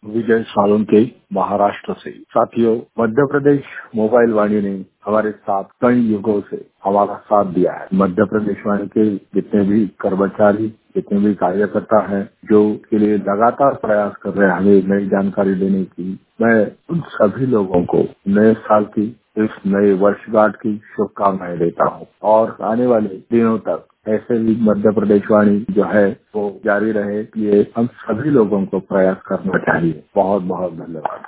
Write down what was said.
विजय सालुंके महाराष्ट्र से। साथियों, मध्य प्रदेश मोबाइल वाणी ने हमारे साथ कई युगों से हमारा साथ दिया है। मध्य प्रदेश वाणी के जितने भी कर्मचारी, जितने भी कार्यकर्ता हैं, जो के लिए लगातार प्रयास कर रहे हैं हमें नई जानकारी देने की, मैं उन सभी लोगों को नए साल की, इस नए वर्षगांठ की शुभकामनाएं देता हूं और आने वाले दिनों तक ऐसे ही मध्य प्रदेश वाणी जो है वो जारी रहे। ये हम सभी लोगों को प्रयास करना चाहिए। बहुत बहुत धन्यवाद।